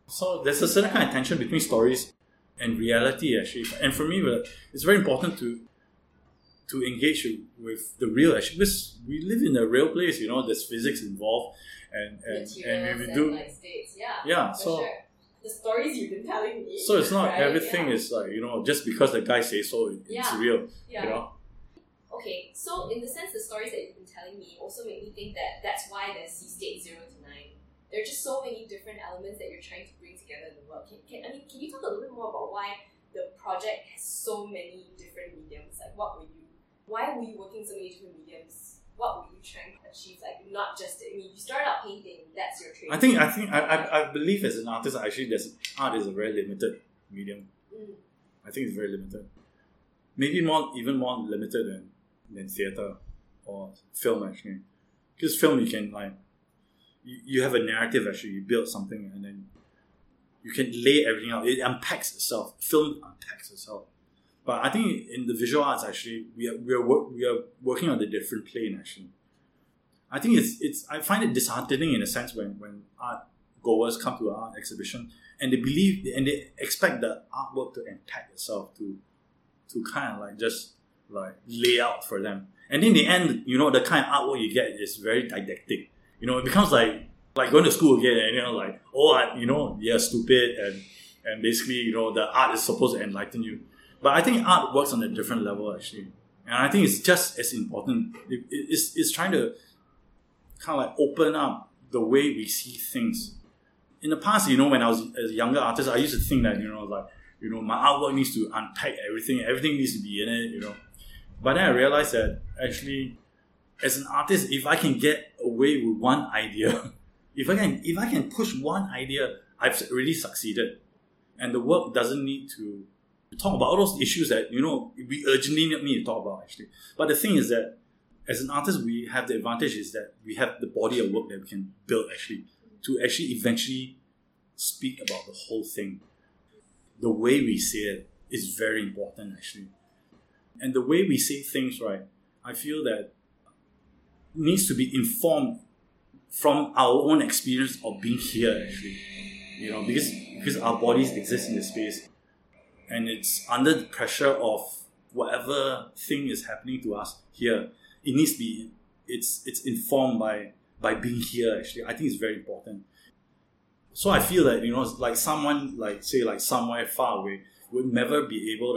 So there's a certain kind of tension between stories and reality, actually. And for me, it's very important to engage with the real, actually, because we live in a real place. There's physics involved, and we do like states, so sure. The stories you've been telling me. So it's not right? everything is like just because the guy says so, it's real. Okay, so in the sense, the stories that you've been telling me also make me think that that's why there's Sea State 0 to 9. There are just so many different elements that you're trying to bring together in the work. Can you talk a little bit more about why the project has so many different mediums? Like, why were you working so many different mediums? What were you trying to achieve? Like, not just, you started out painting, that's your trade. I believe as an artist, actually, art is a very limited medium. I think it's very limited. Maybe even more limited than theatre or film, actually. Because film, you can you have a narrative, actually. You build something and then you can lay everything out. It unpacks itself. Film unpacks itself. But I think in the visual arts, actually, we are working on a different plane, actually. I think I find it disheartening in a sense when art goers come to an art exhibition and they believe and they expect the artwork to unpack itself, to kind of just lay out for them. And in the end, the kind of artwork you get is very didactic. It becomes like going to school again and you're stupid and basically, the art is supposed to enlighten you. But I think art works on a different level, actually. And I think it's just as important. It's trying to kind of open up the way we see things. In the past, when I was a younger artist, I used to think that, my artwork needs to unpack everything. Everything needs to be in it, But then I realized that actually, as an artist, if I can get away with one idea, if I can push one idea, I've really succeeded. And the work doesn't need to talk about all those issues that, we urgently need to talk about, actually. But the thing is that as an artist, we have the advantage is that we have the body of work that we can build, actually, to actually eventually speak about the whole thing. The way we say it is very important, actually. And the way we say things, right, I feel that needs to be informed from our own experience of being here, actually. Because our bodies exist in this space. And it's under the pressure of whatever thing is happening to us here. It needs to be, it's informed by being here, actually. I think it's very important. So I feel that, someone, somewhere far away would never be able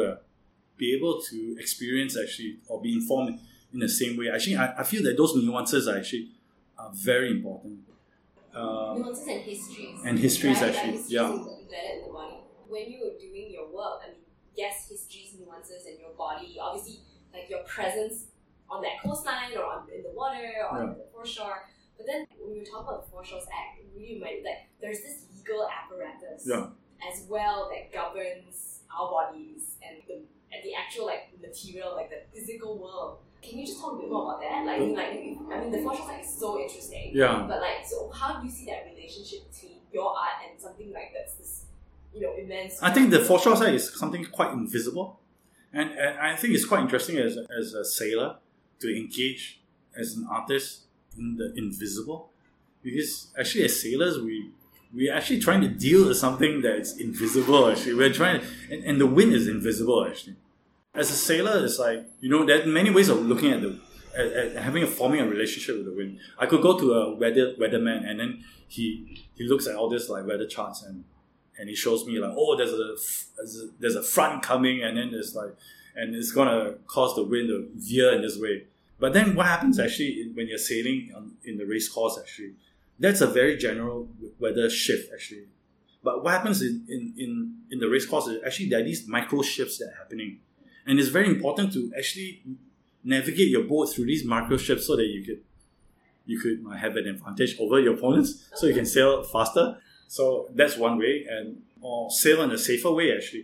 to experience, actually, or be informed in the same way. Actually, I feel that those nuances are very important. Nuances and histories. And histories, right? actually, Histories embedded in the body. When you were doing your work, yes, histories, nuances, and your body, obviously, your presence on that coastline or in the water or on the foreshore. But then when you talk about the Foreshores Act, it really reminded that there's this legal apparatus as well that governs our bodies and the actual material, the physical world. Can you just talk a bit more about that? The Foreshores Act is so interesting. Yeah. But so how do you see that relationship between your art and something that's this, immense? I think the Foreshores Act is something quite invisible, and I think it's quite interesting as a sailor to engage as an artist in the invisible, because actually as sailors we're actually trying to deal with something that's invisible. Actually, we're trying to, and the wind is invisible. Actually, as a sailor, it's there are many ways of looking at forming a relationship with the wind. I could go to a weatherman, and then he looks at all this weather charts and he shows me there's a front coming, and then and it's gonna cause the wind to veer in this way. But then what happens actually when you're sailing in the race course, actually, that's a very general weather shift, actually. But what happens in the race course is actually there are these micro shifts that are happening. And it's very important to actually navigate your boat through these micro shifts so that you could have an advantage over your opponents, so you can sail faster. So that's one way, or sail in a safer way, actually.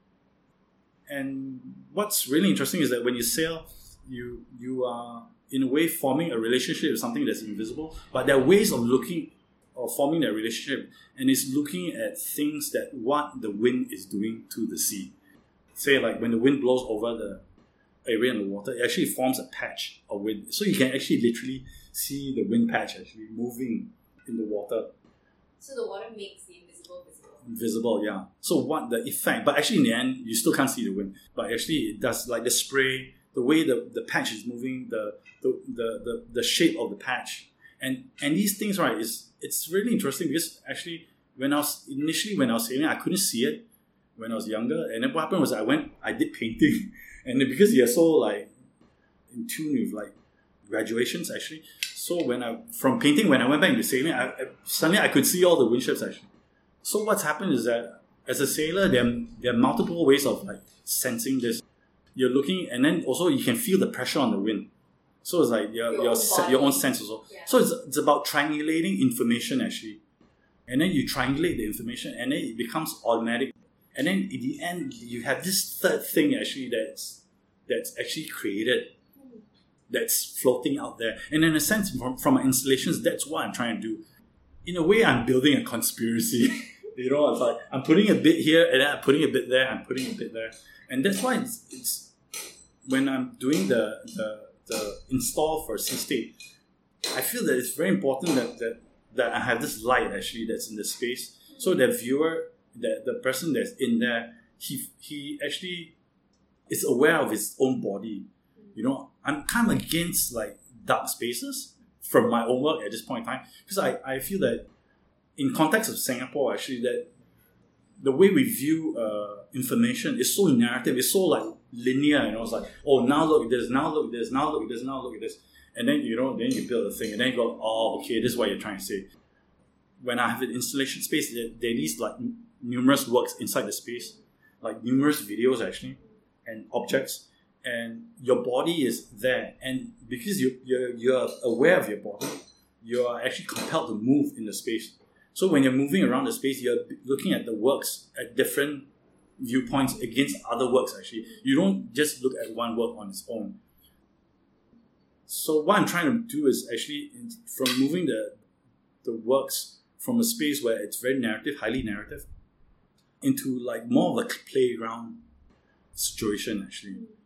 And what's really interesting is that when you sail, you are in a way forming a relationship with something that's invisible, but there are ways of looking or forming that relationship, and it's looking at things that what the wind is doing to the sea. Say when the wind blows over the area in the water, it actually forms a patch of wind, so you can actually literally see the wind patch actually moving in the water. So the water makes the invisible Visible, yeah. So what the effect? But actually, in the end, you still can't see the wind. But actually, it does, like the spray, the way the patch is moving, the shape of the patch, and these things, right? It's really interesting because actually, when I was sailing, I couldn't see it when I was younger. And then what happened was I did painting, and then because you're so like in tune with like graduations actually. So from painting, when I went back into sailing, suddenly I could see all the wind shapes actually. So what's happened is that as a sailor, there are multiple ways of like sensing this. You're looking, and then also you can feel the pressure on the wind. So it's like your own sense also. Yeah. So it's about triangulating information actually, and then you triangulate the information, and then it becomes automatic. And then in the end, you have this third thing actually that's actually created, that's floating out there. And in a sense, from my installations, that's what I'm trying to do. In a way, I'm building a conspiracy. You know, it's like I'm putting a bit here, and then I'm putting a bit there, I'm putting a bit there. And that's why it's when I'm doing the install for Seastate, I feel that it's very important that I have this light actually that's in the space, so the viewer, the person that's in there, he actually is aware of his own body. You know, I'm kind of against like dark spaces from my own work at this point in time, because I feel that in context of Singapore actually, that the way we view information is so narrative, it's so like linear, you know, it's like, oh, now look at this, now look at this, now look at this, now look at this. And then, you know, then you build a thing, and then you go, oh, okay, this is what you're trying to say. When I have an installation space, there are these like numerous works inside the space, like numerous videos actually, and objects, and your body is there. And because you're aware of your body, you are actually compelled to move in the space. So when you're moving around the space, you're looking at the works at different viewpoints against other works actually. You don't just look at one work on its own. So what I'm trying to do is actually from moving the works from a space where it's very narrative, highly narrative, into like more of a playground situation actually.